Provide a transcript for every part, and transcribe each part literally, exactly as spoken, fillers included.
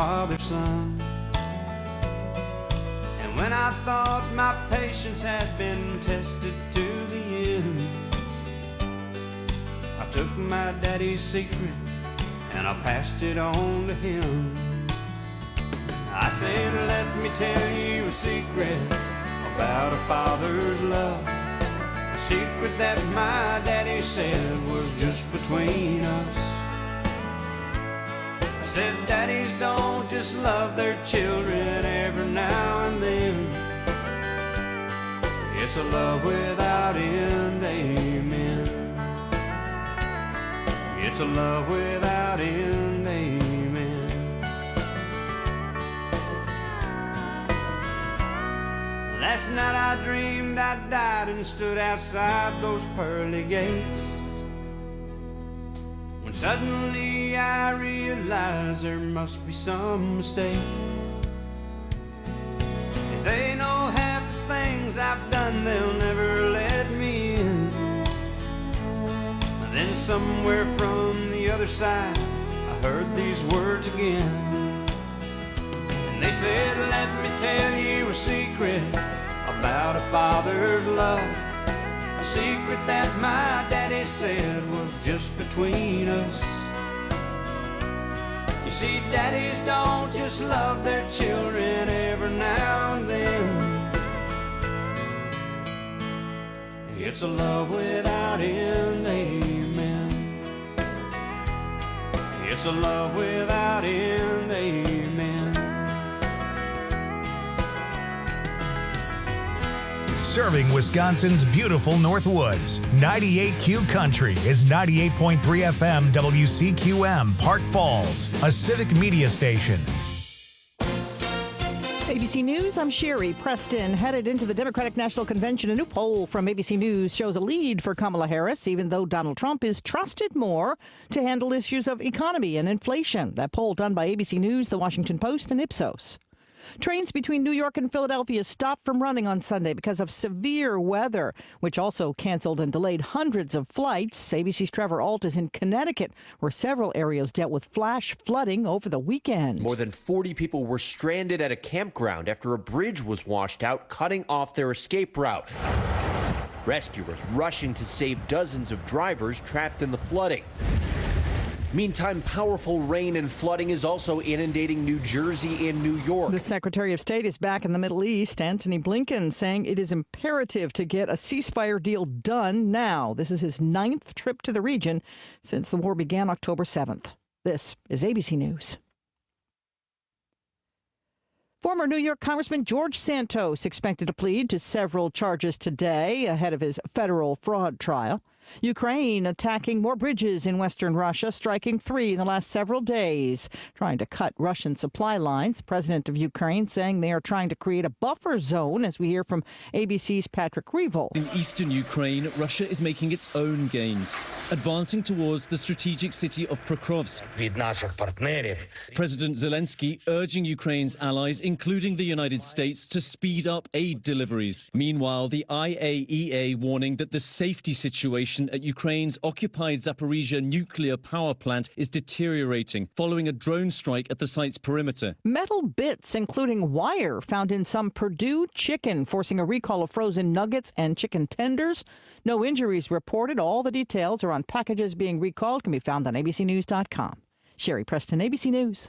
father-son. And when I thought my patience had been tested to the end, I took my daddy's secret and I passed it on to him. I said, let me tell you a secret about a father's love, a secret that my daddy said was just between us. I said, daddies don't just love their children every now and then. It's a love without end, amen. It's a love without end, amen. Last night I dreamed I died and stood outside those pearly gates, when suddenly I realized there must be some mistake. If they know half the things I've done, they'll never let me in. Then somewhere from the other side, I heard these words again. And they said, let me tell you a secret about a father's love, a secret that my daddy said was just between us. You see, daddies don't just love their children every now and then. It's a love without end, amen. It's a love without end, amen. Serving Wisconsin's beautiful Northwoods, ninety-eight Q Country is ninety-eight point three F M W C Q M, Park Falls, a civic media station. A B C News, I'm Sherry Preston. Headed into the Democratic National Convention, a new poll from A B C News shows a lead for Kamala Harris, even though Donald Trump is trusted more to handle issues of economy and inflation. That poll done by A B C News, The Washington Post, and Ipsos. Trains between New York and Philadelphia stopped from running on Sunday because of severe weather, which also canceled and delayed hundreds of flights. A B C's Trevor Ault is in Connecticut, where several areas dealt with flash flooding over the weekend. More than forty people were stranded at a campground after a bridge was washed out, cutting off their escape route. Rescuers rushing to save dozens of drivers trapped in the flooding. Meantime, powerful rain and flooding is also inundating New Jersey and New York. The Secretary of State is back in the Middle East, Antony Blinken, saying it is imperative to get a ceasefire deal done now. This is his ninth trip to the region since the war began October seventh. This is A B C News. Former New York Congressman George Santos expected to plead to several charges today ahead of his federal fraud trial. Ukraine attacking more bridges in western Russia, striking three in the last several days, trying to cut Russian supply lines. The president of Ukraine saying they are trying to create a buffer zone, as we hear from A B C's Patrick Revolt. In eastern Ukraine, Russia is making its own gains, advancing towards the strategic city of Pokrovsk. President Zelensky urging Ukraine's allies, including the United States, to speed up aid deliveries. Meanwhile, the I A E A warning that the safety situation at Ukraine's occupied Zaporizhzhia nuclear power plant is deteriorating following a drone strike at the site's perimeter. Metal bits, including wire, found in some Purdue chicken, forcing a recall of frozen nuggets and chicken tenders. No injuries reported. All the details are on packages being recalled, can be found on A B C news dot com. Sherry Preston, A B C News.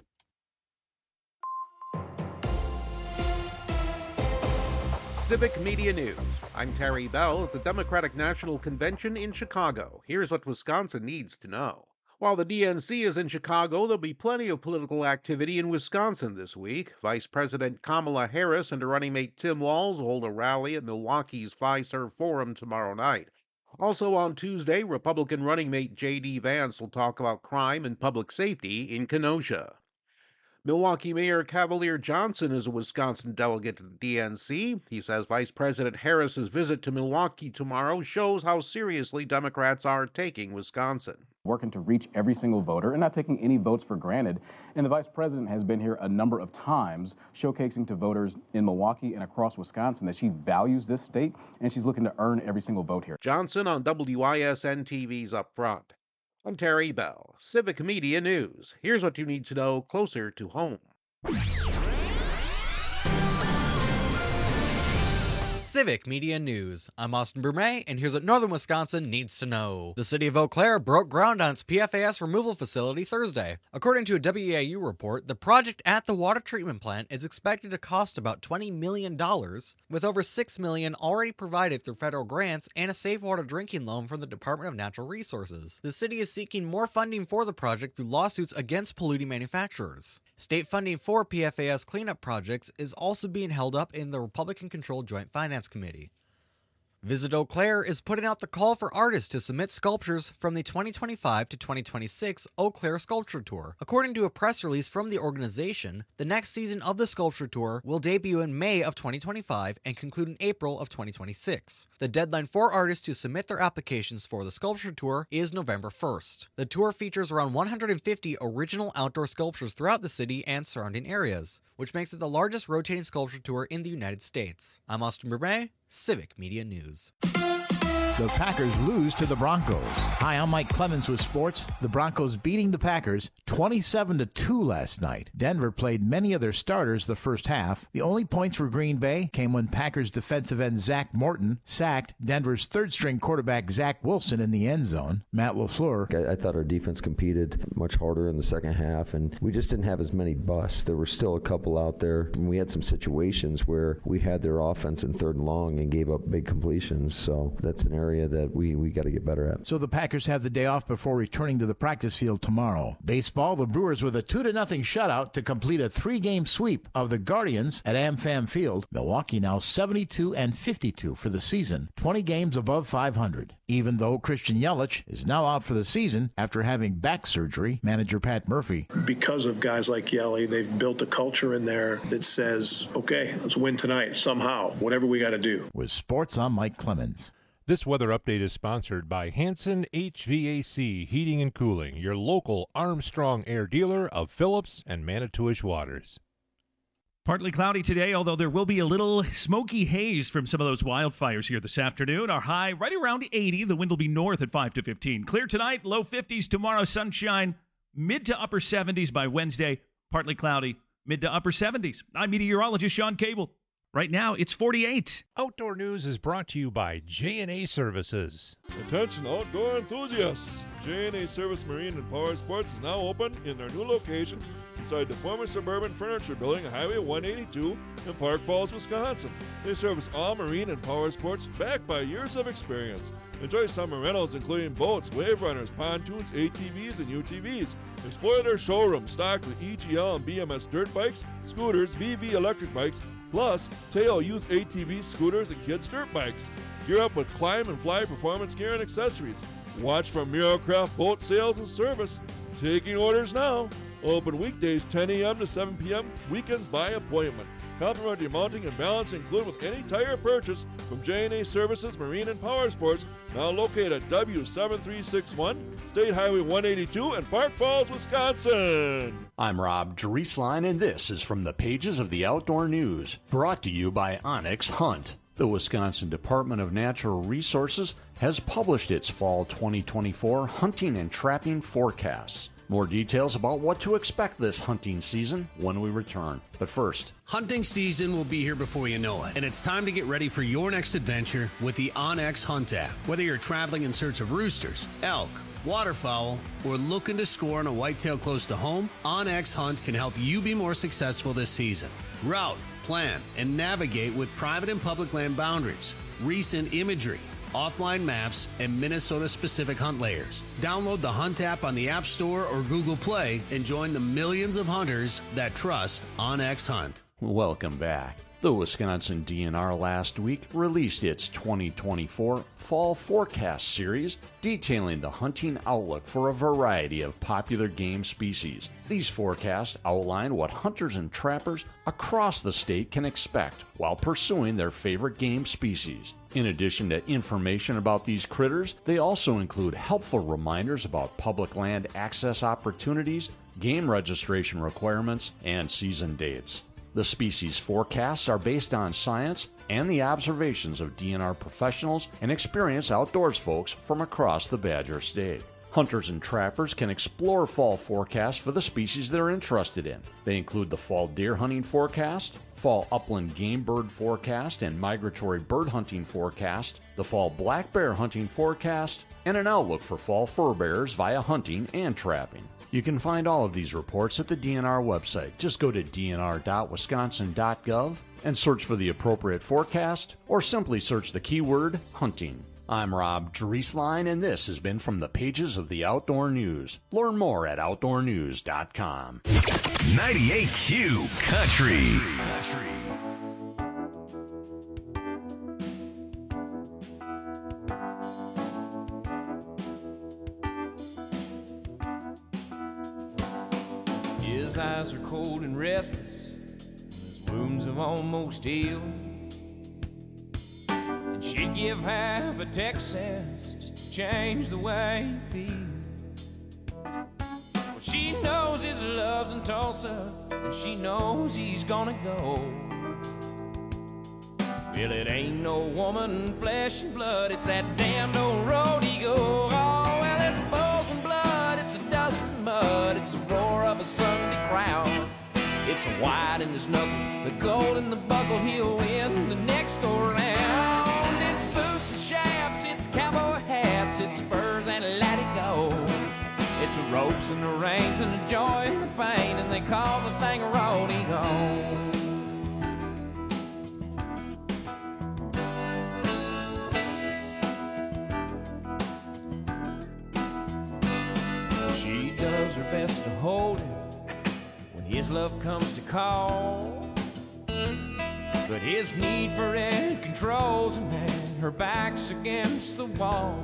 Civic Media News. I'm Terry Bell at the Democratic National Convention in Chicago. Here's what Wisconsin needs to know. While the D N C is in Chicago, there'll be plenty of political activity in Wisconsin this week. Vice President Kamala Harris and her running mate Tim Walz hold a rally at Milwaukee's Fiserv Forum tomorrow night. Also on Tuesday, Republican running mate J D Vance will talk about crime and public safety in Kenosha. Milwaukee Mayor Cavalier Johnson is a Wisconsin delegate to the D N C. He says Vice President Harris's visit to Milwaukee tomorrow shows how seriously Democrats are taking Wisconsin. Working to reach every single voter and not taking any votes for granted. And the vice president has been here a number of times, showcasing to voters in Milwaukee and across Wisconsin that she values this state and she's looking to earn every single vote here. Johnson on W I S N T V's Up Front. I'm Terry Bell, Civic Media News. Here's what you need to know closer to home. Civic Media News. I'm Austin Brumet, and here's what Northern Wisconsin needs to know. The city of Eau Claire broke ground on its P F A S removal facility Thursday. According to a W E I U report, the project at the water treatment plant is expected to cost about twenty million dollars, with over six million dollars already provided through federal grants and a safe water drinking loan from the Department of Natural Resources. The city is seeking more funding for the project through lawsuits against polluting manufacturers. State funding for P F A S cleanup projects is also being held up in the Republican-controlled Joint Finance Committee. Visit Eau Claire is putting out the call for artists to submit sculptures from the twenty twenty-five to twenty twenty-six Eau Claire Sculpture Tour. According to a press release from the organization, the next season of the Sculpture Tour will debut in May of twenty twenty-five and conclude in April of twenty twenty-six. The deadline for artists to submit their applications for the Sculpture Tour is November first. The tour features around one hundred fifty original outdoor sculptures throughout the city and surrounding areas, which makes it the largest rotating sculpture tour in the United States. I'm Austin Brumet, Civic Media News. The Packers lose to the Broncos. Hi, I'm Mike Clemens with sports. The Broncos beating the Packers twenty-seven to two last night. Denver played many of their starters the first half. The only points for Green Bay came when Packers defensive end Zach Morton sacked Denver's third-string quarterback Zach Wilson in the end zone. Matt LaFleur. I, I thought our defense competed much harder in the second half, and we just didn't have as many busts. There were still a couple out there, and we had some situations where we had their offense in third and long and gave up big completions. So that's an area that we, we got to get better at. So the Packers have the day off before returning to the practice field tomorrow. Baseball, the Brewers with a two to nothing shutout to complete a three-game sweep of the Guardians at AmFam Field. Milwaukee now seventy-two and fifty-two for the season, twenty games above five hundred. Even though Christian Yelich is now out for the season after having back surgery, manager Pat Murphy. Because of guys like Yelly, they've built a culture in there that says, okay, let's win tonight somehow, whatever we got to do. With sports, I'm Mike Clemens. This weather update is sponsored by Hanson H V A C Heating and Cooling, your local Armstrong Air dealer of Phillips and Manitowish Waters. Partly cloudy today, although there will be a little smoky haze from some of those wildfires here this afternoon. Our high right around eighty. The wind will be north at five to fifteen. Clear tonight, low fifties tomorrow, sunshine, mid to upper seventies by Wednesday. Partly cloudy, mid to upper seventies. I'm meteorologist Sean Cable. Right now, it's forty-eight. Outdoor News is brought to you by J and A Services. Attention outdoor enthusiasts! J and A Service Marine and Power Sports is now open in their new location inside the former Suburban Furniture Building, Highway one eighty-two in Park Falls, Wisconsin. They service all marine and power sports backed by years of experience. Enjoy summer rentals including boats, wave runners, pontoons, A T Vs, and U T Vs. Explore their showroom stocked with E G L and B M S dirt bikes, scooters, V V electric bikes, plus Tail Youth A T Vs, scooters, and kids' dirt bikes. Gear up with Climb and Fly performance gear and accessories. Watch for Miracraft boat sales and service. Taking orders now. Open weekdays ten a.m. to seven p.m., weekends by appointment. Complimentary mounting and balance included with any tire purchase from J and A Services Marine and Power Sports, now located at W seven three six one, State Highway one eighty-two in Park Falls, Wisconsin. I'm Rob Drieslein, and this is from the pages of the Outdoor News, brought to you by Onyx Hunt. The Wisconsin Department of Natural Resources has published its fall twenty twenty-four hunting and trapping forecasts. More details about what to expect this hunting season when we return. But first, hunting season will be here before you know it, and it's time to get ready for your next adventure with the OnX Hunt app. Whether you're traveling in search of roosters, elk, waterfowl, or looking to score on a whitetail close to home, OnX Hunt can help you be more successful this season. Route, plan, and navigate with private and public land boundaries, recent imagery, offline maps, and Minnesota-specific hunt layers. Download the Hunt app on the App Store or Google Play and join the millions of hunters that trust OnX Hunt. Welcome back. The Wisconsin D N R last week released its twenty twenty-four Fall Forecast Series, detailing the hunting outlook for a variety of popular game species. These forecasts outline what hunters and trappers across the state can expect while pursuing their favorite game species. In addition to information about these critters, they also include helpful reminders about public land access opportunities, game registration requirements, and season dates. The species forecasts are based on science and the observations of D N R professionals and experienced outdoors folks from across the Badger State. Hunters and trappers can explore fall forecasts for the species they're interested in. They include the fall deer hunting forecast, fall upland game bird forecast and migratory bird hunting forecast, the fall black bear hunting forecast, and an outlook for fall fur bearers via hunting and trapping. You can find all of these reports at the D N R website. Just go to d n r dot wisconsin dot gov and search for the appropriate forecast, or simply search the keyword hunting. I'm Rob Drieslein, and this has been From the Pages of the Outdoor News. Learn more at outdoor news dot com. ninety-eight Q Country. His eyes are cold and restless, his wounds have almost healed. And she'd give half a Texas just to change the way he feels. Well, she knows his love's in Tulsa, and she knows he's gonna go. Well, it ain't no woman, flesh and blood, it's that damned old road he go. Oh, well, it's bulls and blood, it's a dust and mud, it's the roar of a Sunday crowd. It's the white in his knuckles, the gold in the buckle, he'll win the next go round. It's boots and chaps, it's cowboy hats, it's spurs and let it go. It's the ropes and the reins and the joy and the pain, and they call the thing a roadie go. She does her best to hold him when his love comes to call, but his need for it controls him, and her back's against the wall.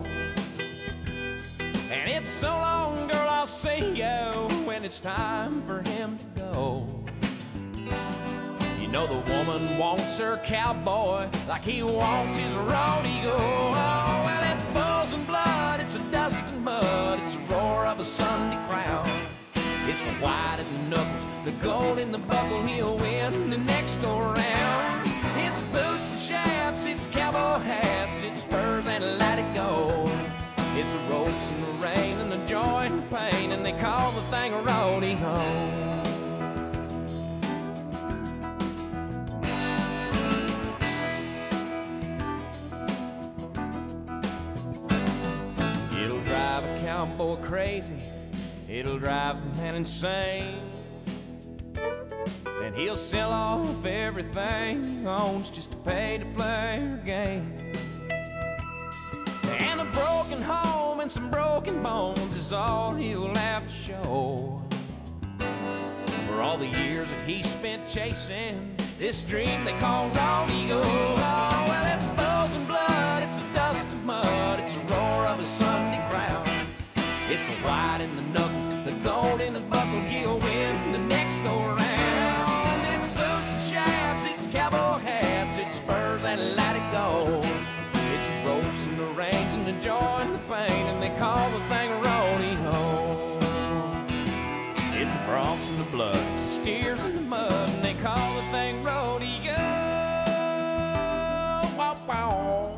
And it's so long, girl, I'll see you when it's time for him to go. You know the woman wants her cowboy like he wants his rodeo. Oh, well, it's bulls and blood, it's a dust and mud, it's a roar of a Sunday crowd. It's the white in the knuckles, the gold in the buckle, he'll win the next go round. It's boots and chaps, it's cowboy hats, it's spurs and let it go. It's the ropes and the rain and the joy and the pain, and they call the thing a rodeo. It'll drive a cowboy crazy, it'll drive a man insane. Then he'll sell off everything he owns just to pay to play her game. And a broken home and some broken bones is all he'll have to show for all the years that he spent chasing this dream they call rodeo. Oh, well, it's bulls and blood, it's a dust and mud, it's a roar of a Sunday crowd. It's the white in the knuckles, the gold in the buckle, he'll win the next go round. It's boots and chaps, it's cowboy hats, it's spurs and let it go. It's the ropes and the reins and the joy and the pain, and they call the thing a rodeo. It's the broncs and the blood, it's the steers in the mud, and they call the thing rodeo. Wow, wow.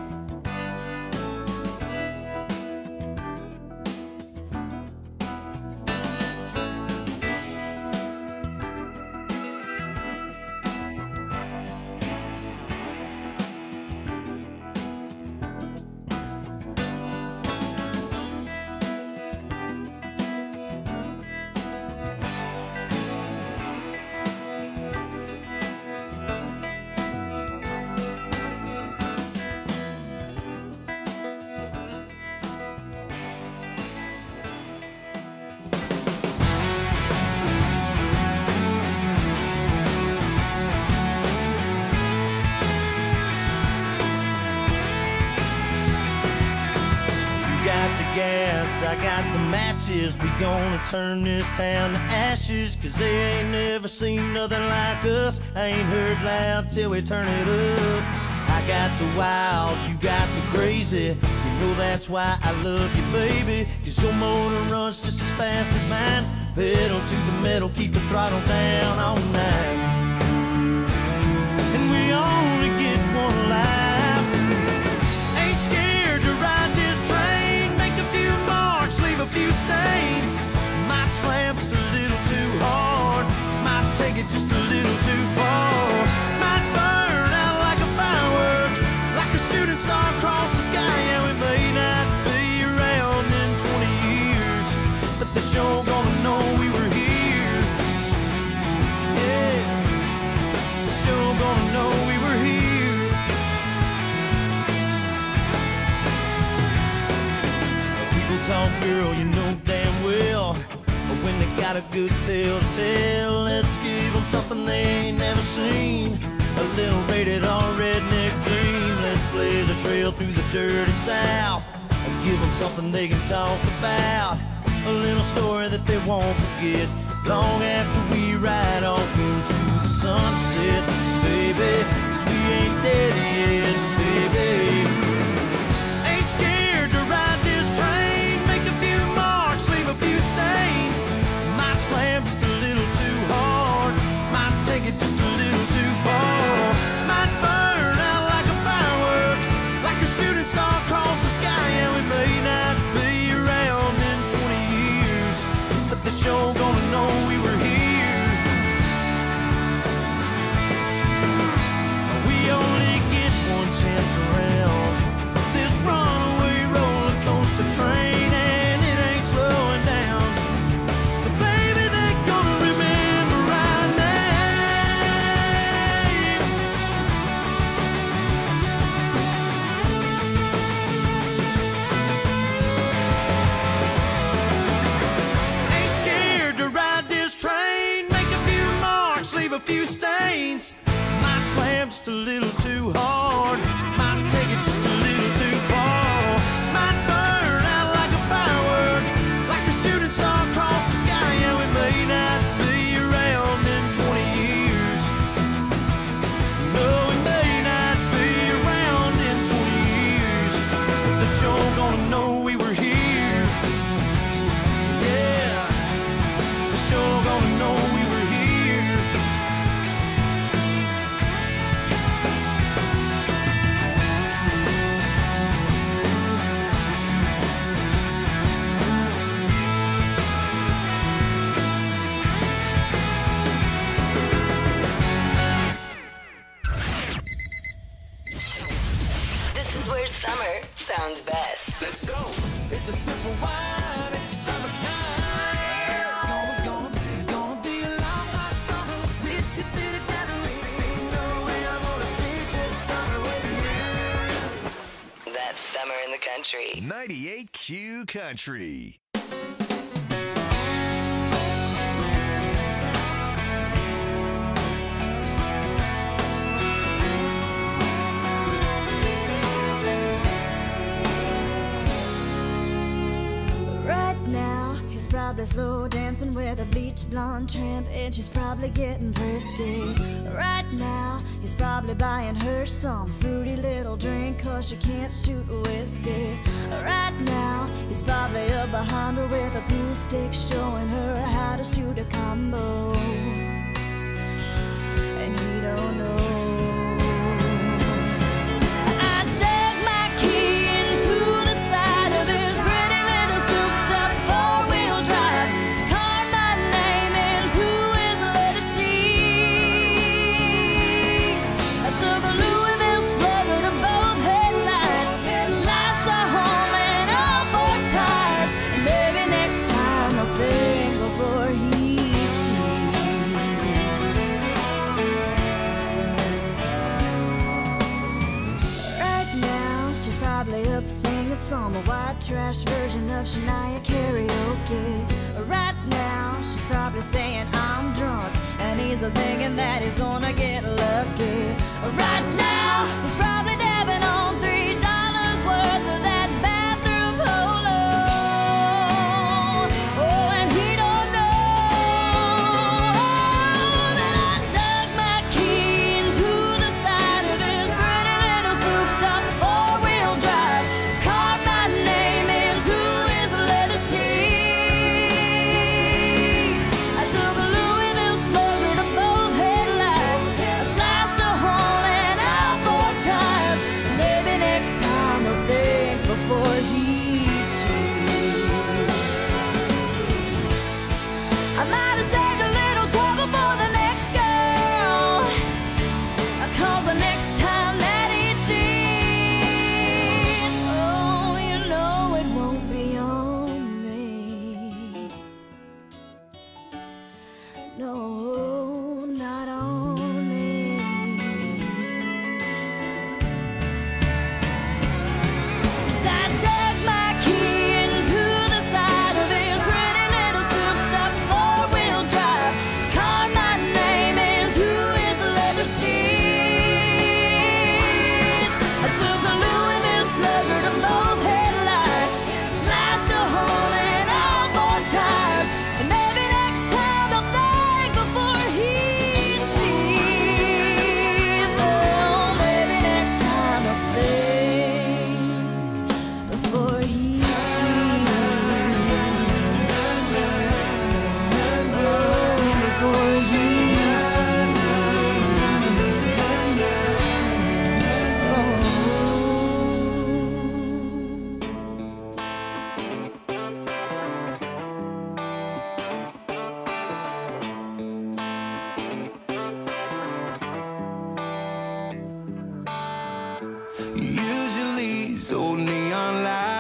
Gas, I got the matches. We gonna turn this town to ashes, cause they ain't never seen nothing like us. I ain't heard loud till we turn it up. I got the wild, you got the crazy. You know that's why I love you, baby, cause your motor runs just as fast as mine. Pedal to the metal, keep the throttle down all night. And we only get one life. Ain't scared to ride this train, make a few marks, it just a little too far. Might burn out like a firework, like a shooting star across the sky. Yeah, we may not be around in twenty years, but the show gonna know we were here. Yeah, the show gonna know we were here. People talk, girl, you know damn well, but when they got a good tale to tell, let's give them something they ain't never seen. A little rated R redneck dream. Let's blaze a trail through the dirty South and give them something they can talk about. A little story that they won't forget long after we ride off into the sunset, baby, 'cause we ain't dead yet, baby. Ain't scared to ride this train, make a few marks, leave a few stains. Might slam just a little too hard, might take it just a little too far. Might burn out like a firework, like a shooting star across the sky. And we may not be around in twenty years, but the show gonna know we were here. We only get one chance around this runaway roller coaster train, and it ain't slowing down. So baby, they're gonna remember our name. Ain't scared to ride this train, make a few marks, leave a few stains. Might slam just a little too hard, might take it just a little too far. Might burn out like a firework, like a shooting star across the sky. Yeah, we may not be around in twenty years. No, we may not be around in twenty years, but the show gonna know we were here. Yeah, the show gonna know we were here. This is where summer sounds best. Let's go. It's a simple wine, it's summertime. Gonna, gonna, it's gonna be a long hot summer. We should be together. Ain't no way I'm gonna beat this summer with you. That's summer in the country. ninety-eight Q Country. Right now, he's probably slow dancing with a beach blonde tramp, and she's probably getting thirsty. Right now, he's probably buying her some fruity little drink, 'cause she can't shoot whiskey. Right now, he's probably up behind her with a pool stick, showing her how to shoot a combo. And he don't know. I dug my key into the side of his pretty little souped-up four-wheel drive, carved my name into his leather seats. I took a Louisville Slugger to both headlights, slashed a home and all four tires. And maybe next time I'll think before he Right now, she's probably up singing some white trash version of Shania karaoke. Right now, she's probably saying I'm drunk, and he's thinking that he's gonna get lucky. Right now, he's probably dabbing on three dollars worth of that bathroom polo. Oh, and he don't know that I dug my key into the side of his pretty little souped-up four-wheel drive, carved my name into his leather seats. I took a Louisville Slugger to both headlights, I slashed a hole and I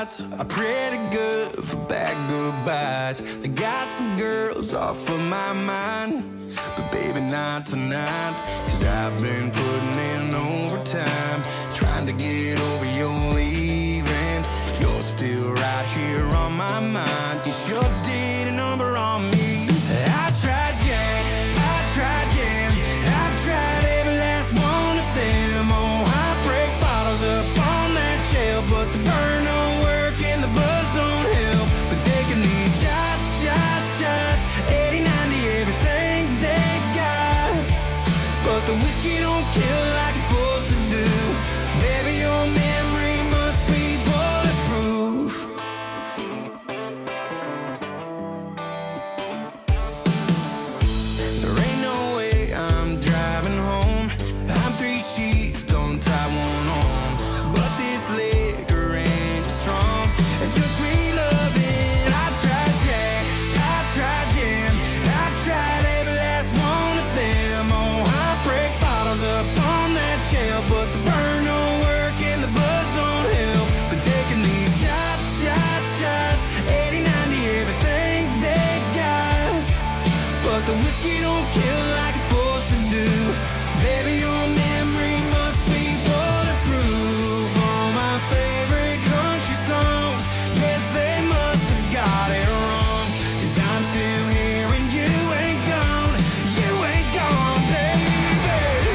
nights are pretty good for bad goodbyes. I got some girls off of my mind, but baby not tonight. Cause I've been putting in overtime, trying to get over your leaving. You're still right here on my mind. You sure did a number on me. I tried Jack, I tried Jam, I've tried every last one of them. Oh, I break bottles up on that shelf, but the burn don't work and the buzz don't help. Been taking these shots, shots, shots, eighty, ninety, everything they've got, but the whiskey don't kill like it's supposed to do. Baby, your memory must be bulletproof. There ain't no way I'm driving home. I'm three sheets, don't tie one on, but this liquor ain't as strong as your sweet loving. I tried Jack, I tried Jam, I've tried every last one of them. Oh, I break bottles up on that shelf, but the burn don't work and the buzz don't help. Been taking these shots, shots, shots, eighty, ninety, everything they've got, but the whiskey don't kill like it's supposed to do. Baby, your memory must be bulletproof. All my favorite country songs, yes, they must have got it wrong. Cause I'm still here and you ain't gone, you ain't gone, baby.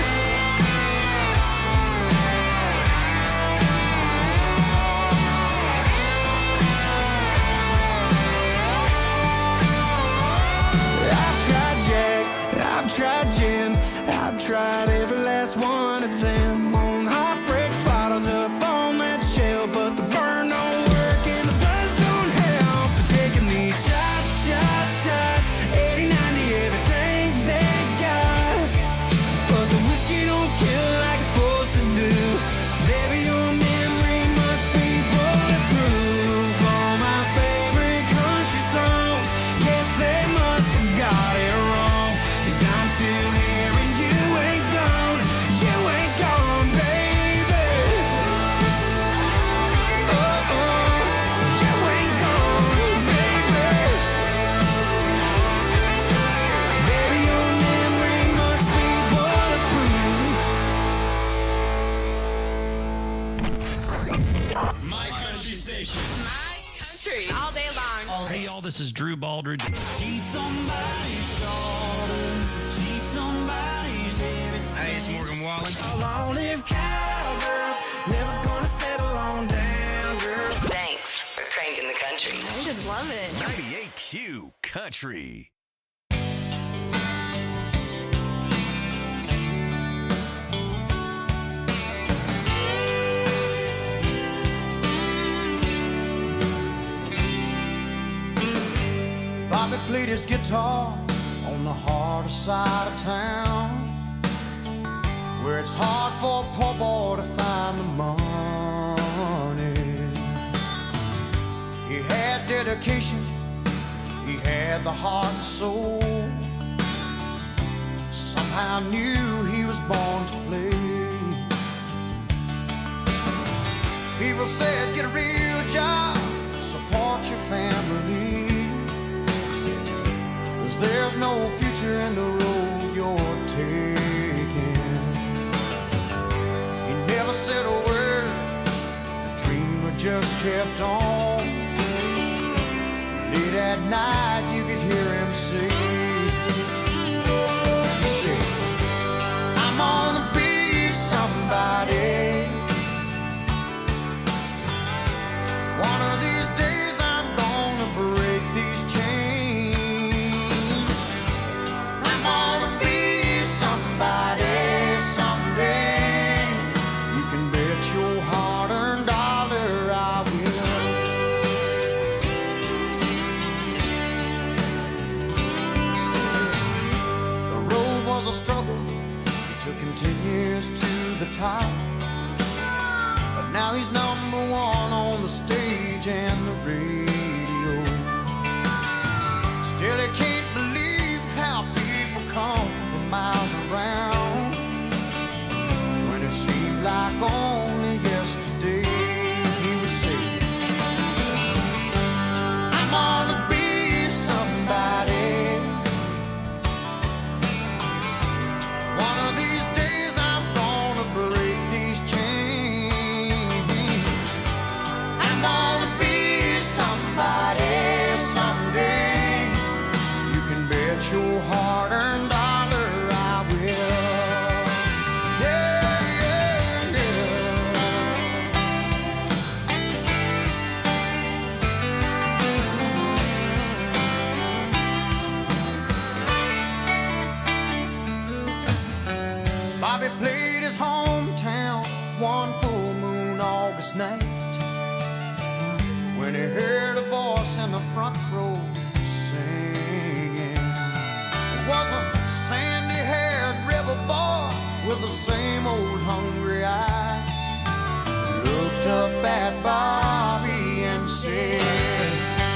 I've tried Jack, I've tried Jim, I've tried every last one of them. On heartbreak bottles up on that shelf, but the burn don't work and the buzz don't help. Been taking these shots, shots, shots, eighty, ninety, everything they've got, but the whiskey don't kill like it's supposed to do. Baby, your memory must be bulletproof. All my favorite country songs, yes, they must have got it wrong. Cause I'm still here and you ain't gone, you ain't gone, baby. Oh, oh, you ain't gone, baby. Baby, your memory must be bulletproof. My country station. My country. All day long. Hey, y'all, this is Drew Baldridge. She's somebody's daughter, she's somebody's everything. Hey, it's Morgan Wallen. A long-lived cowgirl, never gonna settle on down, girl. Thanks for cranking the country. I just love it. ninety-eight Q Country. Bobby played his guitar on the harder side of town, where it's hard for a poor boy to find the money. He had dedication, he had the heart and soul. Somehow knew he was born to play. People said, get a real job, support your family, cause there's no future in the road you're taking. He never said a word, the dreamer just kept on. Late at night you could hear him say, he said, I'm gonna be somebody. One of these days I'm gonna break these chains. I'm gonna be somebody someday. You can bet your hard-earned dollar I will. The road was a struggle, it took him ten years to the top. But now he's number one on the stage and the radio. Still he can't believe how people come from miles around, when it seemed like only yesterday he would say, Bobby played his hometown one full moon August night when he heard a voice in the front row singing. It was a sandy-haired river boy with the same old hungry eyes. He looked up at Bobby and said,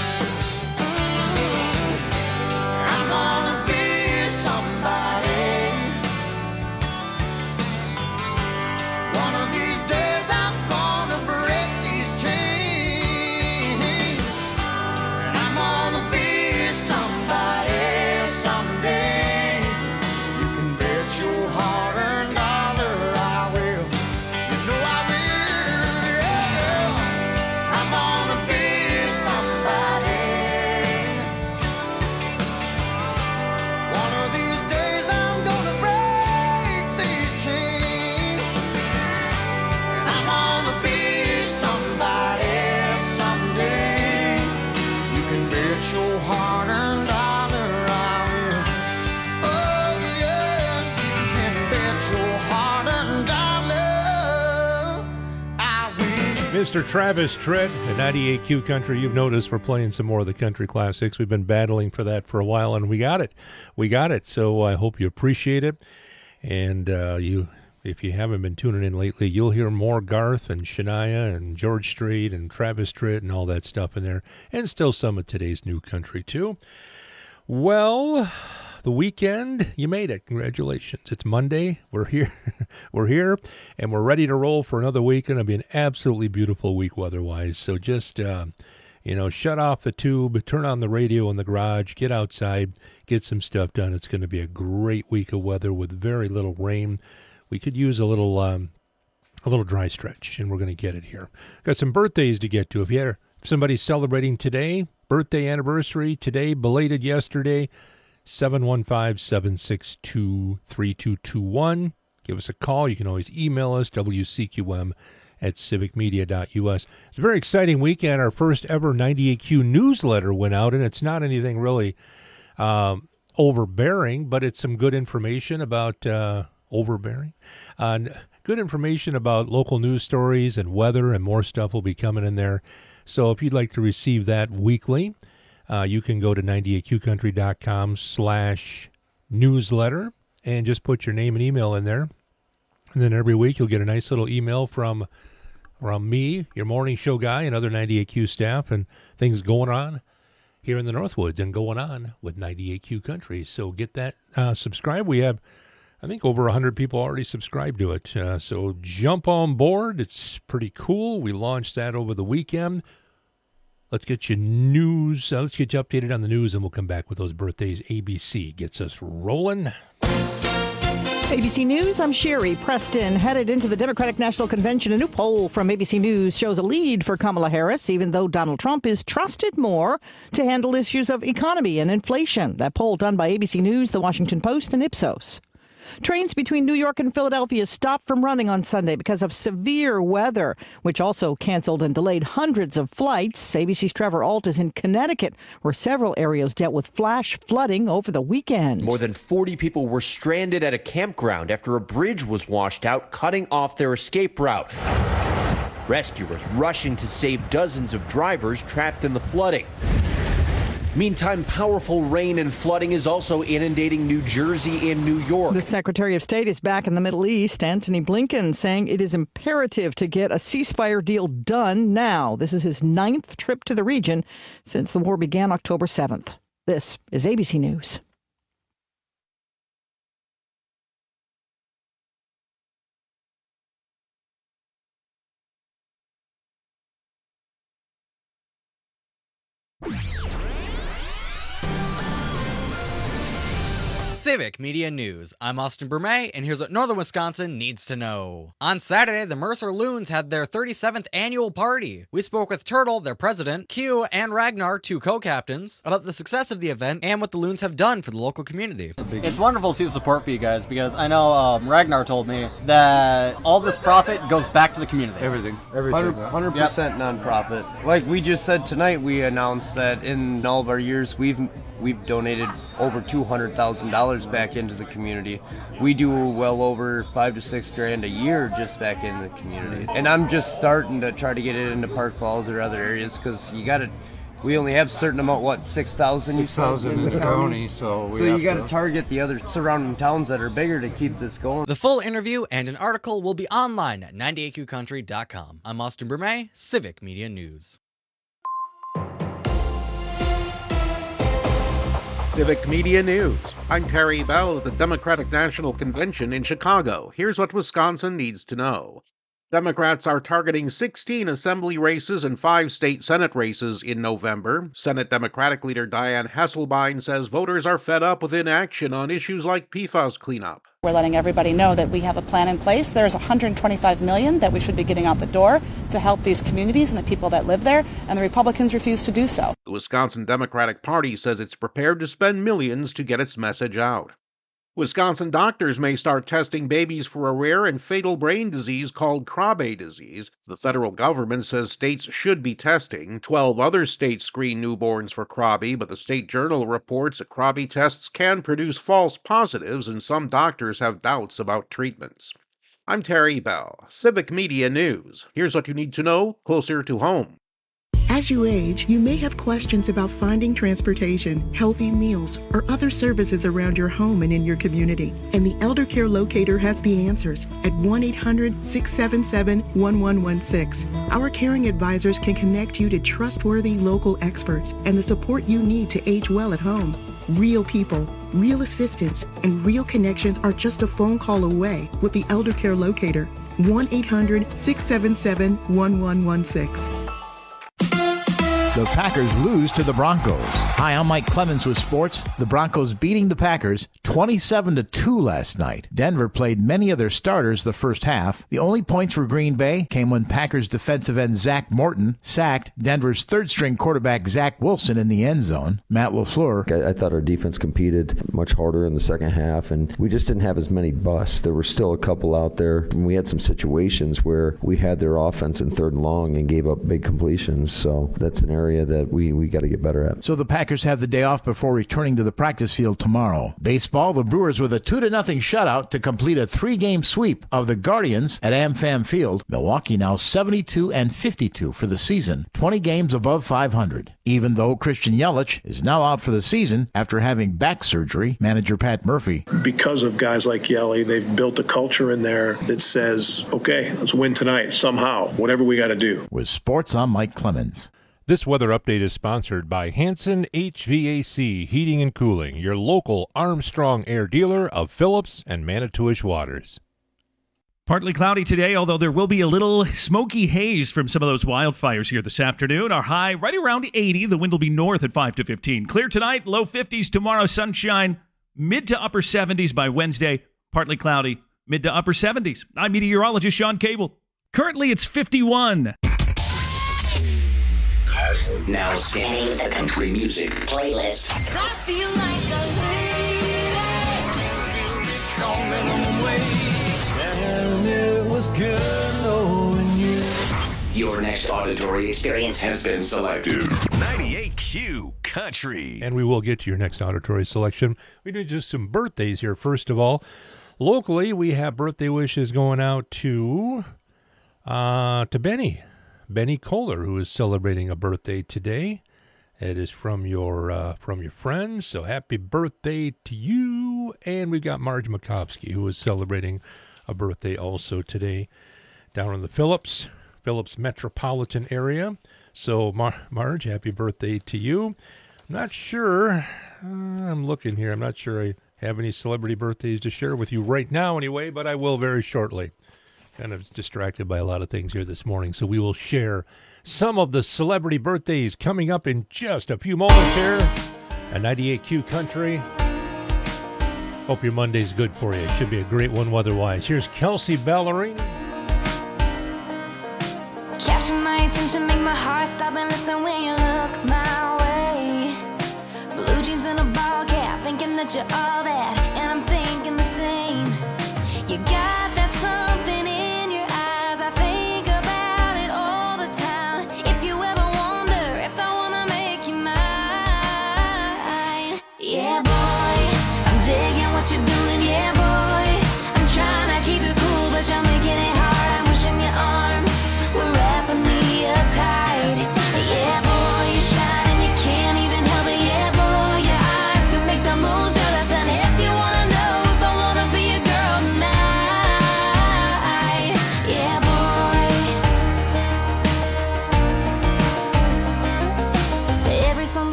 I'm gonna be somebody. One of these days I'm gonna break these chains, and I'm gonna be somebody someday. You can bet your hard-earned dollar I will. You know I will, yeah. I'm gonna be somebody. One of these days I'm gonna break these chains, and I'm gonna be somebody someday. You can bet your hard-earned dollar I will. Oh yeah, you can bet your hard-earned dollar I will. Mister Travis Tritt at ninety-eight Q Country. You've noticed we're playing some more of the country classics. We've been battling for that for a while, and we got it. We got it. So I hope you appreciate it. And uh, you, if you haven't been tuning in lately, you'll hear more Garth and Shania and George Strait and Travis Tritt and all that stuff in there, and still some of today's new country too. Well, the weekend, you made it. Congratulations. It's Monday. We're here. We're here, and we're ready to roll for another week. It'll be an absolutely beautiful week weather-wise. So just, uh, you know, shut off the tube, turn on the radio in the garage, get outside, get some stuff done. It's going to be a great week of weather with very little rain. We could use a little, um, a little dry stretch, and we're going to get it here. Got some birthdays to get to. If you had somebody celebrating today, birthday anniversary today, belated yesterday, seven one five, seven six two, three two two one. Give us a call. You can always email us, W C Q M at civic media dot U S. It's a very exciting weekend. Our first ever ninety-eight Q newsletter went out, and it's not anything really um, overbearing, but it's some good information about uh, overbearing. Uh, good information about local news stories and weather, and more stuff will be coming in there. So if you'd like to receive that weekly, uh, you can go to ninety-eight Q country dot com slash newsletter and just put your name and email in there. And then every week you'll get a nice little email from from me, your morning show guy, and other ninety-eight Q staff, and things going on here in the Northwoods and going on with ninety-eight Q Country. So get that uh, subscribe. We have, I think, over one hundred people already subscribed to it. Uh, so jump on board. It's pretty cool. We launched that over the weekend. Let's get you news. Uh, let's get you updated on the news, and we'll come back with those birthdays. A B C gets us rolling. A B C News, I'm Sherry Preston. Headed into the Democratic National Convention, a new poll from A B C News shows a lead for Kamala Harris, even though Donald Trump is trusted more to handle issues of economy and inflation. That poll done by A B C News, The Washington Post, and Ipsos. Trains between New York and Philadelphia stopped from running on Sunday because of severe weather, which also canceled and delayed hundreds of flights. A B C's Trevor Ault is in Connecticut, where several areas dealt with flash flooding over the weekend. More than forty people were stranded at a campground after a bridge was washed out, cutting off their escape route. Rescuers rushing to save dozens of drivers trapped in the flooding. Meantime, powerful rain and flooding is also inundating New Jersey and New York. The Secretary of State is back in the Middle East, Antony Blinken, saying it is imperative to get a ceasefire deal done now. This is his ninth trip to the region since the war began October seventh. This is A B C News. Civic Media News. I'm Austin Bermay, and here's what Northern Wisconsin needs to know. On Saturday, the Mercer Loons had their thirty-seventh annual party. We spoke with Turtle, their president, Q, and Ragnar, two co-captains, about the success of the event and what the Loons have done for the local community. It's wonderful to see the support for you guys, because I know um, Ragnar told me that all this profit goes back to the community. Everything. Everything. one hundred percent yep. Nonprofit. Like we just said tonight, we announced that in all of our years, we've we've donated over two hundred thousand dollars dollars back into the community. We do well over five to six grand a year just back in the community. And I'm just starting to try to get it into Park Falls or other areas because you got to. We only have a certain amount, what, six thousand? six thousand in the county, so we So you have got to to- target the other surrounding towns that are bigger to keep this going. The full interview and an article will be online at ninety-eight Q country dot com. I'm Austin Brumet, Civic Media News. Civic Media News. I'm Terry Bell at the Democratic National Convention in Chicago. Here's what Wisconsin needs to know. Democrats are targeting sixteen assembly races and five state Senate races in November. Senate Democratic leader Dianne Hasselbein says voters are fed up with inaction on issues like P FAS cleanup. We're letting everybody know that we have a plan in place. There's one hundred twenty-five million dollars that we should be getting out the door to help these communities and the people that live there, and the Republicans refuse to do so. The Wisconsin Democratic Party says it's prepared to spend millions to get its message out. Wisconsin doctors may start testing babies for a rare and fatal brain disease called Krabbe disease. The federal government says states should be testing. Twelve other states screen newborns for Krabbe, but the State Journal reports that Krabbe tests can produce false positives, and some doctors have doubts about treatments. I'm Terry Bell, Civic Media News. Here's what you need to know closer to home. As you age, you may have questions about finding transportation, healthy meals, or other services around your home and in your community. And the Elder Care Locator has the answers at one eight hundred, six seven seven, one one one six. Our caring advisors can connect you to trustworthy local experts and the support you need to age well at home. Real people, real assistance, and real connections are just a phone call away with the Elder Care Locator. one eight hundred, six seven seven, one one one six. The Packers lose to the Broncos. Hi, I'm Mike Clemens with sports. The Broncos beating the Packers twenty-seven to two last night. Denver played many of their starters the first half. The only points for Green Bay came when Packers defensive end Zach Morton sacked Denver's third-string quarterback Zach Wilson in the end zone. Matt LaFleur. I, I thought our defense competed much harder in the second half, and we just didn't have as many busts. There were still a couple out there, and we had some situations where we had their offense in third and long and gave up big completions. So that's an area that we, we got to get better at. So the Packers have the day off before returning to the practice field tomorrow. Baseball, the Brewers with a two to nothing shutout to complete a three-game sweep of the Guardians at AmFam Field. Milwaukee now seventy-two and fifty-two for the season, twenty games above five hundred. Even though Christian Yelich is now out for the season after having back surgery, manager Pat Murphy. Because of guys like Yelly, they've built a culture in there that says, okay, let's win tonight somehow, whatever we got to do. With sports, I'm Mike Clemens. This weather update is sponsored by Hanson H V A C Heating and Cooling, your local Armstrong Air dealer of Phillips and Manitowish Waters. Partly cloudy today, although there will be a little smoky haze from some of those wildfires here this afternoon. Our high right around eighty. The wind will be north at five to fifteen. Clear tonight, low fifties tomorrow, sunshine, mid to upper seventies by Wednesday. Partly cloudy, mid to upper seventies. I'm meteorologist Sean Cable. Currently, it's fifty-one. Now scanning the country music playlist. I feel like a And it was good knowing you. Your next auditory experience has been selected. ninety-eight Q Country. And we will get to your next auditory selection. We do just some birthdays here. First of all, locally, we have birthday wishes going out to uh, to Benny. Benny Kohler, who is celebrating a birthday today. It is from your uh, from your friends, so happy birthday to you. And we've got Marge Makovsky, who is celebrating a birthday also today down in the Phillips, Phillips metropolitan area. So, Mar- Marge, happy birthday to you. I'm not sure, uh, I'm looking here, I'm not sure I have any celebrity birthdays to share with you right now anyway, but I will very shortly. Kind of distracted by a lot of things here this morning, so we will share some of the celebrity birthdays coming up in just a few moments here at ninety-eight Q Country. Hope your Monday's good for you. It should be a great one weather-wise. Here's Kelsey Ballerini. Capture my attention, make my heart stop and listen when you look my way. Blue jeans and a ball cap, thinking that you're all that, and I'm thinking the same. You got that something in your eyes, I think about it all the time. If you ever wonder if I wanna make you mine, yeah boy, I'm digging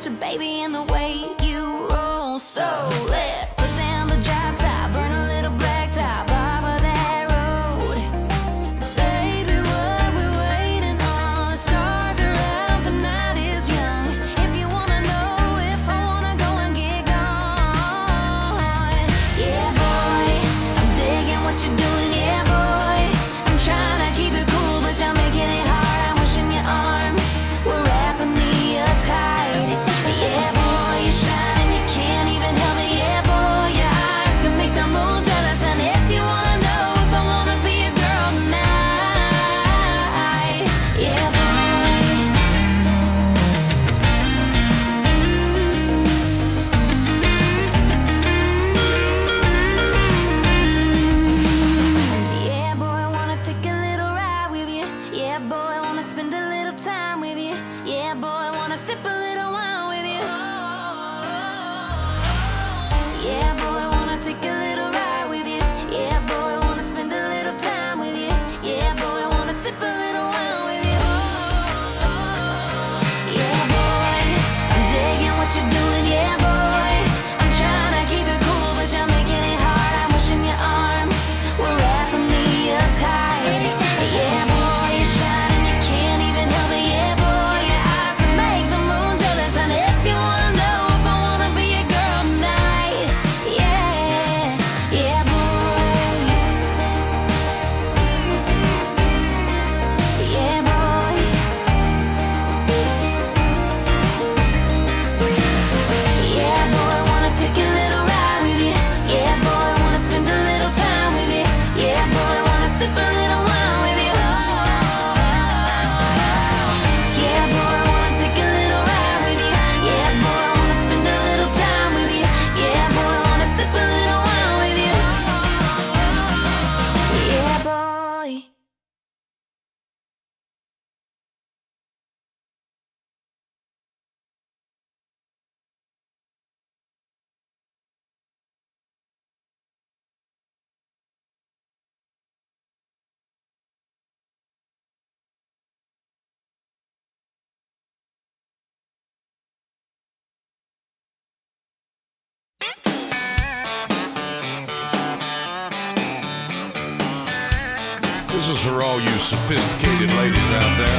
about your baby and the way you roll. So let's put down the drop top, burn a little black top off of that road. Baby, what we waiting on? The stars are out, the night is young. If you wanna know if I wanna go and get gone, yeah, boy, I'm digging what you're doing, yeah, boy. I'm trying to keep it cool, but you're making it hard. I'm wishing your arms were wrapping me up tight. Yeah, boy, you're shining, you can't even help me. Yeah, boy, your eyes can make the moon jealous. And if you wanna know if I wanna be a girl tonight, yeah, yeah, boy, I wanna take a little ride with you. Yeah, boy, I wanna spend a little time with you. Yeah, boy, I wanna sip a little wine with you. Yeah, boy, I wanna take a little ride with you. Yeah, boy, I wanna spend a little time with you. Yeah, boy, I wanna sip a little wine with you. Yeah, boy, I'm digging what you're doing. Yeah, boy, I'm trying to keep it cool, but you're making it hard. I'm wishing your arms were wrapping me up tight. Yeah, boy, you're shining, you can't even help me. Yeah, boy, your eyes can make the moon jealous. And if you wanna know if I wanna be a girl tonight, yeah, yeah, boy, yeah, boy, yeah, boy, I wanna take a little ride with you. Yeah, boy, I wanna spend a little time with you. Yeah, boy, I wanna sip a little wine with you. Yeah, boy, I wanna take a little ride with you. Yeah, boy, I wanna spend a little time with you. Yeah, boy, I wanna sip a little wine with you. Yeah, boy. This is for all you sophisticated ladies out there.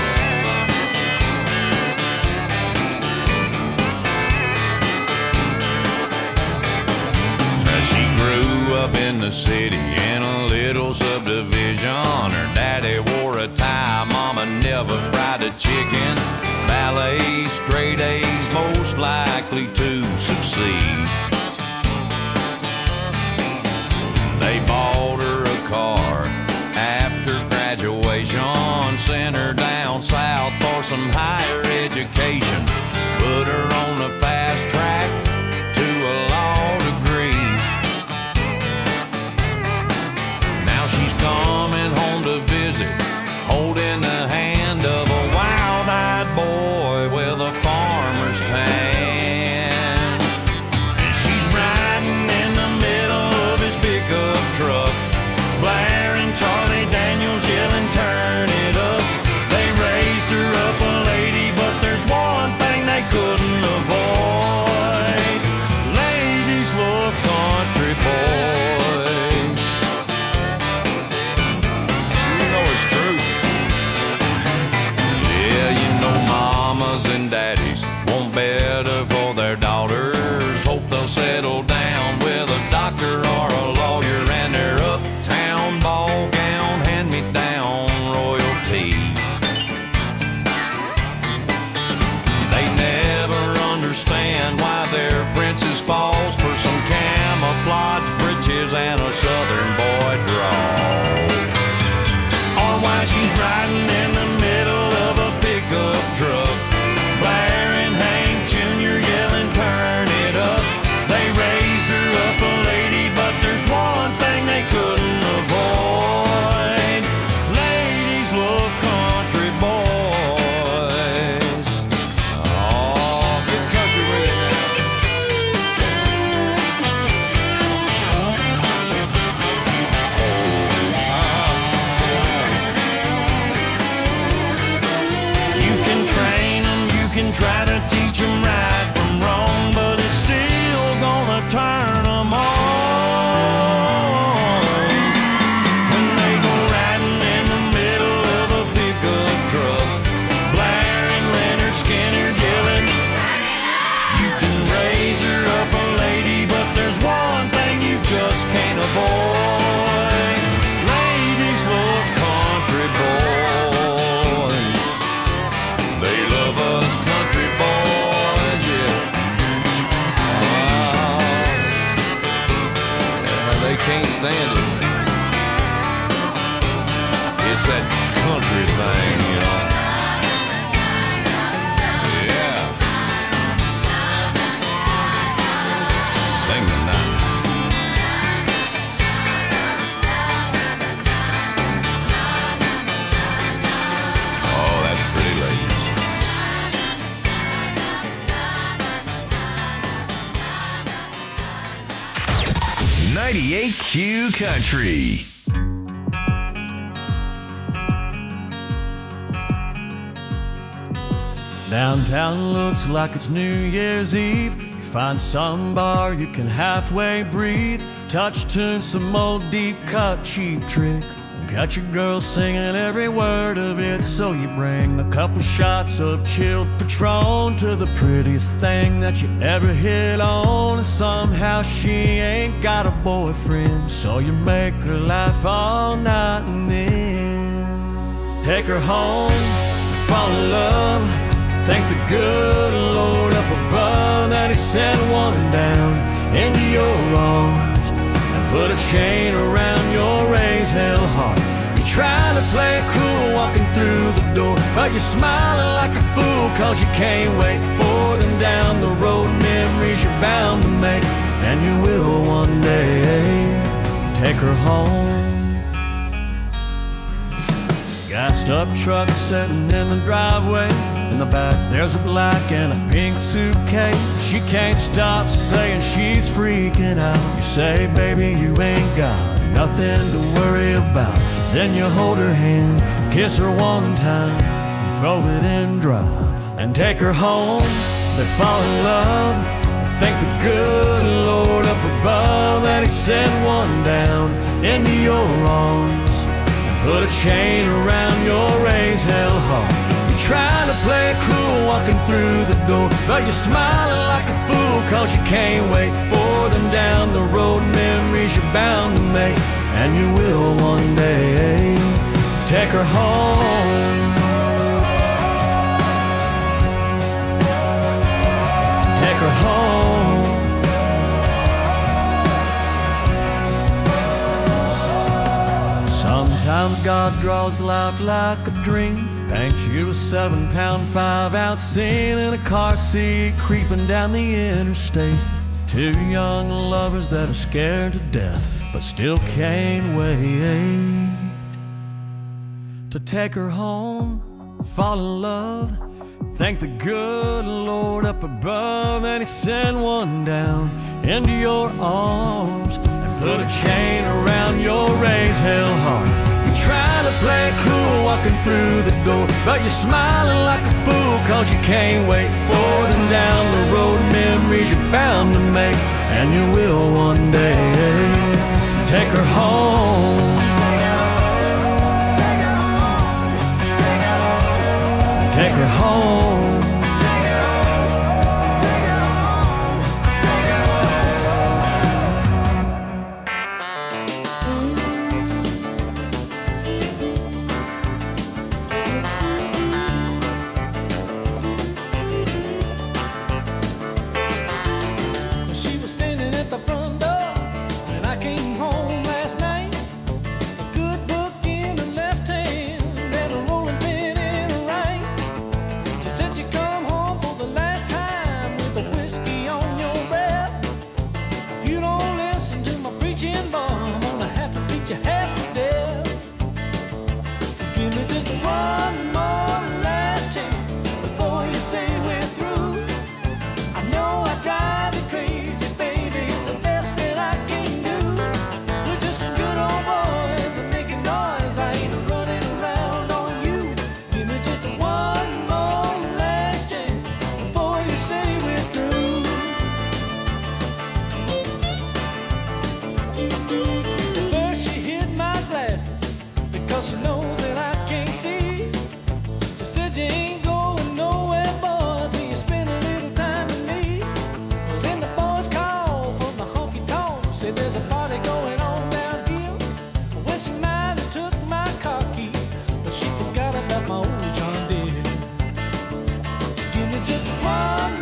Now, she grew up in the city in a little subdivision. Her daddy wore a tie, mama never fried a chicken. Ballet, straight A's, most likely to succeed. They bought her a car after graduation, sent her down south for some higher education, put her on the fast track to a law degree. Now she's coming home to visit, holding the hand of a wild-eyed boy with a farmer's tan. And she's riding in the middle of his pickup truck, blaring Charlie Daniels, yelling, turn it up. They raised her up a lady, but there's one thing they couldn't avoid. Ladies love country boys. You know it's true. Yeah, you know mamas and daddies want better for their daughters. Hope they'll settle down with a doctor or a lawyer, and their uptown ball gown, hand-me-down royalty. They never understand why their princess falls for some camouflage breeches and a southern boy drawl, or why she's riding in the middle of a pickup truck, blaring Hank Junior, yelling, turn it up. They raised her up a lady, but there's one thing they couldn't avoid. Ladies love country boys. Oh, get country with it. can't stand it. It's that country thing, you know. Yeah. Sing the night. Oh, that's pretty, ladies. ninety-eight Q Country. Downtown looks like it's New Year's Eve. You find some bar you can halfway breathe. Touch tune, some old deep cut cheap trick. Got your girl singing every word of it. So you bring a couple shots of chilled Patron to the prettiest thing that you ever hit on. And somehow she ain't got a boyfriend, so you make her laugh all night and then take her home, fall in love. Thank the good Lord up above that he sent one down into your arms and put a chain around your raised hell heart. You're trying to play it cool walking through the door, but you're smiling like a fool cause you can't wait for them down the road. Memories you're bound to make, and you will one day take her home. Gassed up truck sitting in the driveway. In the back there's a black and a pink suitcase. She can't stop saying she's freaking out. You say, baby, you ain't got nothing to worry about. Then you hold her hand, kiss her one time, and throw it in drive and take her home. They fall in love. Thank the good Lord up above that he sent one down into your arms and put a chain around your raised hell heart. Trying to play it cool walking through the door, but you're smiling like a fool cause you can't wait for them down the road. Memories you're bound to make, and you will one day take her home. Take her home. Sometimes God draws life like a dream. Paints you a seven pound, five ounce scene in a car seat creeping down the interstate. Two young lovers that are scared to death but still can't wait to take her home, fall in love. Thank the good Lord up above that he sent one down into your arms and put a chain around your raised hell heart. Trying to play it cool walking through the door, but you're smiling like a fool cause you can't wait for them down the road. Memories you're bound to make, and you will one day take her home. Take her home.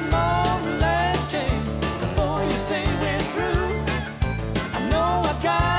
God.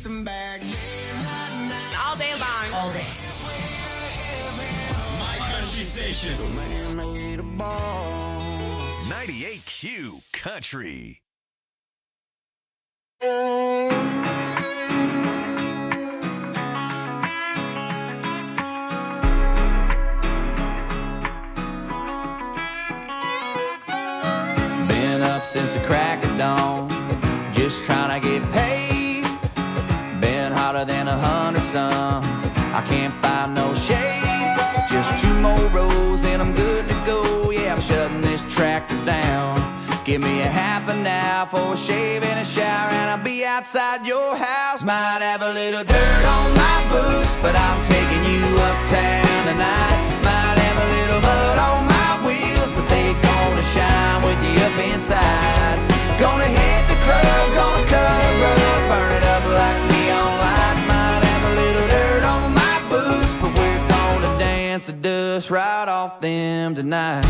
from back then, right now. All day long. All day. My Country Station. So man made a ball. ninety-eight Q Country. Been up since the crack of dawn, just trying to get paid. Been hotter than a hundred suns, I can't find no shade. Just two more rows and I'm good to go. Yeah, I'm shutting this tractor down. Give me a half an hour for a shave and a shower, and I'll be outside your house. Might have a little dirt on my boots, but I'm taking you uptown tonight. Might have a little mud on my wheels, but they gonna shine with you up inside. Gonna hit the club, gonna cut a rug, burn it up like neon lights. Might have a little dirt on my boots, but we're gonna dance the dust right off them tonight.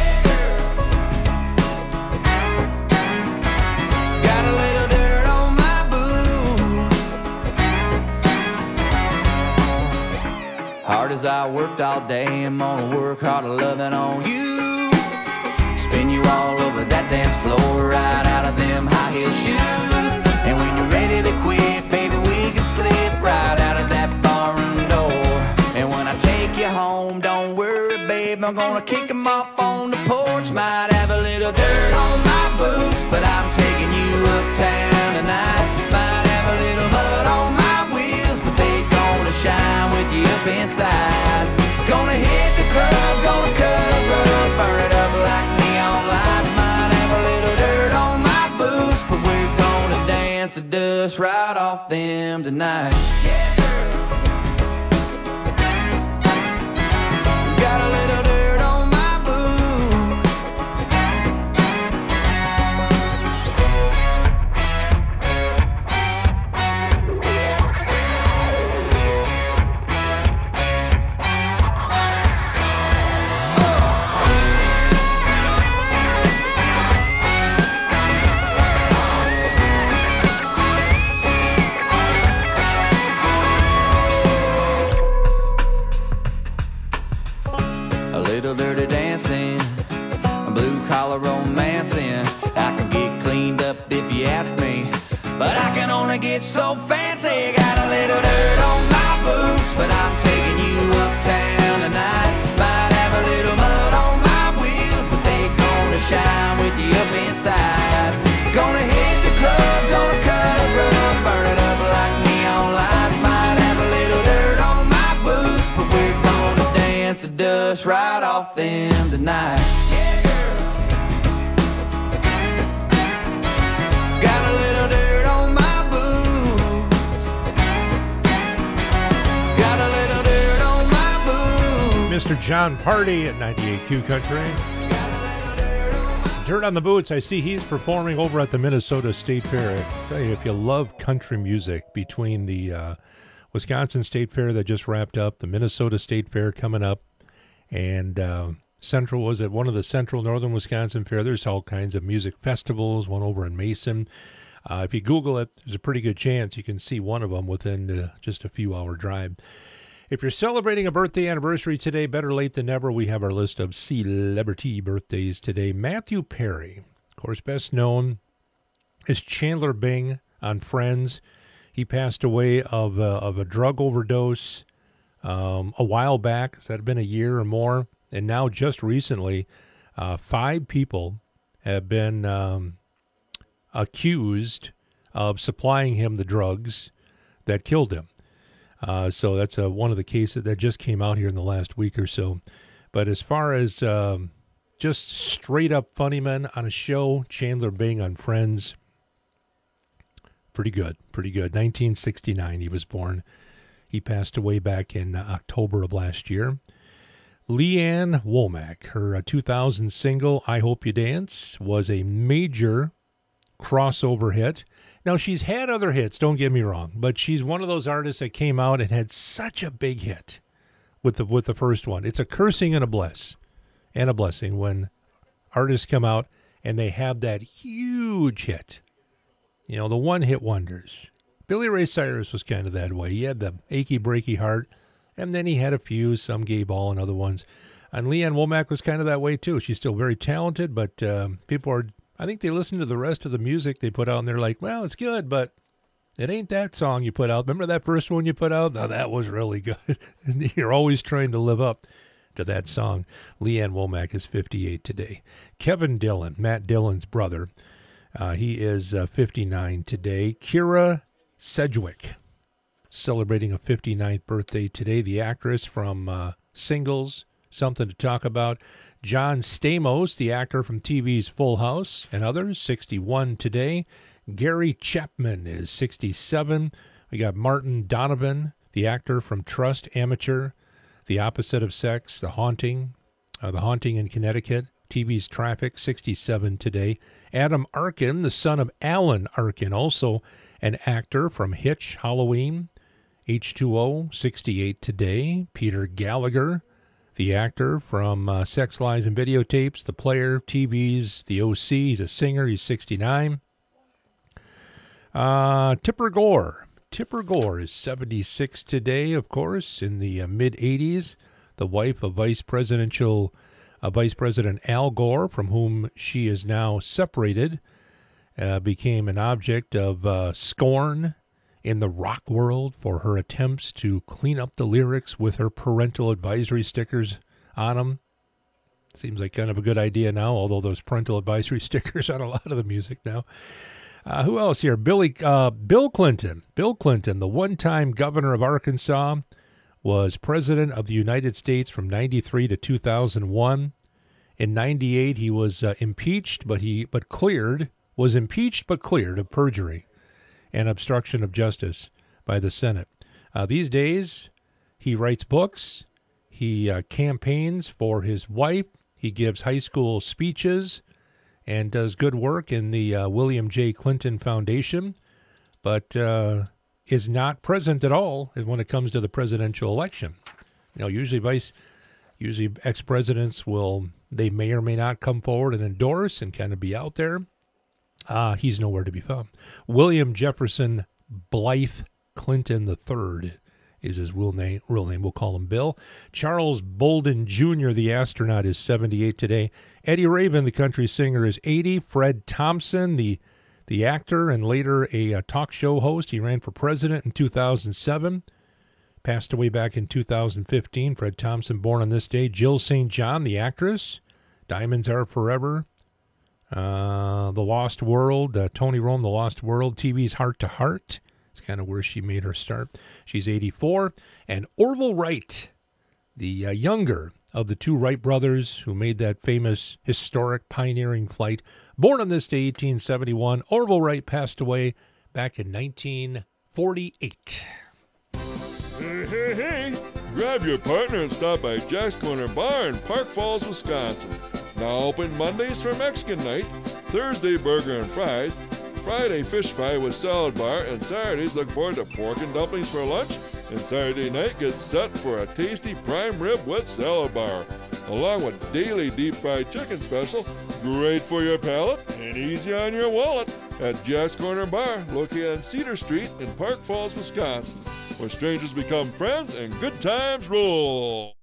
Got a little dirt on my boots. Hard as I worked all day, I'm gonna work harder loving on you. Spin you all over that dance floor, right out of them high heel shoes. And when you're ready to quit, baby, we can slip right out of that barroom door. And when I take you home, don't worry, babe, I'm gonna kick them off on the porch. Might have a little dirt on my boots, but I'm taking you uptown tonight. Might have a little mud on my wheels, but they gonna shine with you up inside. Gonna hit the club, gonna cut a rug, burn it up like neon lights. Might have a little dirt on my boots, but we're gonna dance the dust right off them tonight. Got a little dirt on my boots. A little dirty dancing, a blue collar romancing. I can get cleaned up if you ask me, but I can only get so fancy. Got a little dirt on my boots, but I'm taking you uptown tonight. Might have a little mud on my wheels, but they gonna shine with you up inside. Gonna hit the club, gonna cut a rug, burn it up like neon lights. Might have a little dirt on my boots, but we're gonna dance the dust right off them tonight. Got a little dirt on my boots. Got a little dirt on my boots. Mister John Party at ninety-eight Q Country. Dirt on the Boots. I see he's performing over at the Minnesota State Fair. I tell you, if you love country music, between the uh, Wisconsin State Fair that just wrapped up, the Minnesota State Fair coming up, and uh, Central was at one of the Central Northern Wisconsin Fair. There's all kinds of music festivals, one over in Mason. Uh, if you Google it, there's a pretty good chance you can see one of them within uh, just a few hour drive. If you're celebrating a birthday anniversary today, better late than never. We have our list of celebrity birthdays today. Matthew Perry, of course, best known as Chandler Bing on Friends. He passed away of, uh, of a drug overdose um, a while back. That had been a year or more. And now just recently, uh, five people have been um, accused of supplying him the drugs that killed him. Uh, so that's uh, one of the cases that just came out here in the last week or so. But as far as um, just straight up funny men on a show, Chandler Bing on Friends, pretty good, pretty good. nineteen sixty-nine he was born. He passed away back in uh, October of last year. Leanne Womack, her uh, two thousand single, I Hope You Dance, was a major crossover hit. Now, she's had other hits, don't get me wrong, but she's one of those artists that came out and had such a big hit with the with the first one. It's a cursing and a bless and a blessing when artists come out and they have that huge hit. You know, the one-hit wonders. Billy Ray Cyrus was kind of that way. He had the achy, breaky heart, and then he had a few, some gay ball and other ones. And Leanne Womack was kind of that way, too. She's still very talented, but um, people are, I think they listen to the rest of the music they put out, and they're like, well, it's good, but it ain't that song you put out. Remember that first one you put out? Now, that was really good. And you're always trying to live up to that song. Leanne Womack is fifty-eight today. Kevin Dillon, Matt Dillon's brother, uh, he is uh, fifty-nine today. Kira Sedgwick, celebrating a fifty-ninth birthday today. The actress from uh, Singles, Something to Talk About. John Stamos, the actor from T V's Full House, and others, sixty-one today. Gary Chapman is sixty-seven. We got Martin Donovan, the actor from Trust, Amateur, The Opposite of Sex, The Haunting, uh, The Haunting in Connecticut, T V's Traffic, sixty-seven today. Adam Arkin, the son of Alan Arkin, also an actor from Hitch, Halloween, H two O, sixty-eight today. Peter Gallagher, the actor from uh, Sex, Lies, and Videotapes, The Player, T V's The O C. He's a singer. He's sixty-nine. Uh, Tipper Gore. Tipper Gore is seventy-six today, of course, in the uh, mid-eighties. The wife of Vice Presidential, uh, Vice President Al Gore, from whom she is now separated, uh, became an object of uh, scorn in the rock world for her attempts to clean up the lyrics with her parental advisory stickers on them. Seems like kind of a good idea now, although those parental advisory stickers on a lot of the music now. Uh, who else here? Billy, uh, Bill Clinton. Bill Clinton, the one-time governor of Arkansas, was president of the United States from ninety-three to two thousand one. In ninety-eight, he was uh, impeached, but he but cleared, was impeached but cleared of perjury and obstruction of justice by the Senate. Uh, these days, he writes books, he uh, campaigns for his wife, he gives high school speeches, and does good work in the uh, William J. Clinton Foundation, but uh, is not present at all when it comes to the presidential election. You know, usually vice, usually ex-presidents will, they may or may not come forward and endorse and kind of be out there. Uh, he's nowhere to be found. William Jefferson Blythe Clinton the third is his real name. Real name. We'll call him Bill. Charles Bolden Junior, the astronaut, is seventy-eight today. Eddie Raven, the country singer, is eighty. Fred Thompson, the the actor and later a, a talk show host, he ran for president in two thousand seven. Passed away back in two thousand fifteen. Fred Thompson, born on this day. Jill Saint John, the actress. Diamonds Are Forever. Uh, The Lost World. Uh, Tony Rome, The Lost World. T V's Heart to Heart. It's kind of where she made her start. She's eighty-four. And Orville Wright, the uh, younger of the two Wright brothers who made that famous historic pioneering flight. Born on this day, eighteen seventy-one. Orville Wright passed away back in nineteen forty-eight. Hey, hey, hey! Grab your partner and stop by Jack's Corner Bar in Park Falls, Wisconsin. Now open Mondays for Mexican night, Thursday burger and fries, Friday fish fry with salad bar, and Saturdays look forward to pork and dumplings for lunch, and Saturday night gets set for a tasty prime rib with salad bar, along with daily deep fried chicken special, great for your palate and easy on your wallet, at Jack's Corner Bar, located on Cedar Street in Park Falls, Wisconsin, where strangers become friends and good times roll.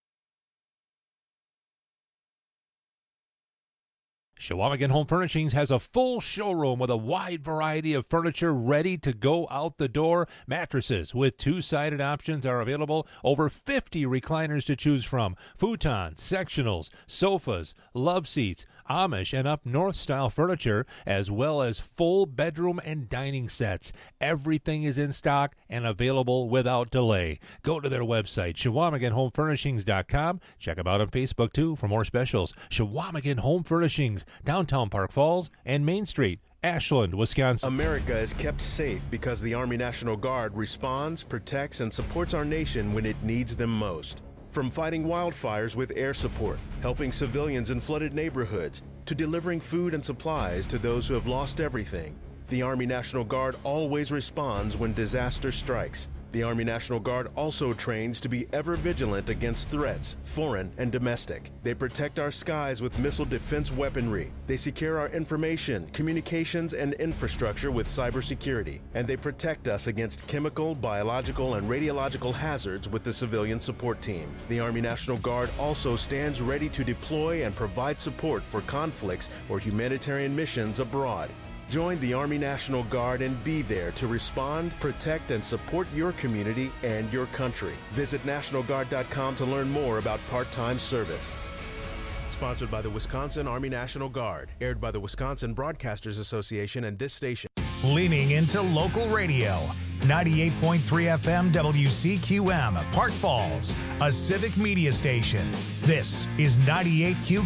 Shawamigan Home Furnishings has a full showroom with a wide variety of furniture ready to go out the door. Mattresses with two-sided options are available. Over fifty recliners to choose from. Futons, sectionals, sofas, love seats, Amish and up north style furniture, as well as full bedroom and dining sets. Everything is in stock and available without delay. Go to their website, Shawamigan Home Furnishings dot com. Check them out on Facebook, too, for more specials. Shawamigan Home Furnishings, downtown Park Falls and Main Street, Ashland, Wisconsin. America is kept safe because the Army National Guard responds, protects, and supports our nation when it needs them most. From fighting wildfires with air support, helping civilians in flooded neighborhoods, to delivering food and supplies to those who have lost everything, the Army National Guard always responds when disaster strikes. The Army National Guard also trains to be ever vigilant against threats, foreign and domestic. They protect our skies with missile defense weaponry. They secure our information, communications, and infrastructure with cybersecurity. And they protect us against chemical, biological, and radiological hazards with the civilian support team. The Army National Guard also stands ready to deploy and provide support for conflicts or humanitarian missions abroad. Join the Army National Guard and be there to respond, protect, and support your community and your country. Visit National Guard dot com to learn more about part-time service. Sponsored by the Wisconsin Army National Guard. Aired by the Wisconsin Broadcasters Association and this station. Leaning into local radio. ninety-eight point three F M W C Q M, Park Falls, a civic media station. This is ninety-eight Q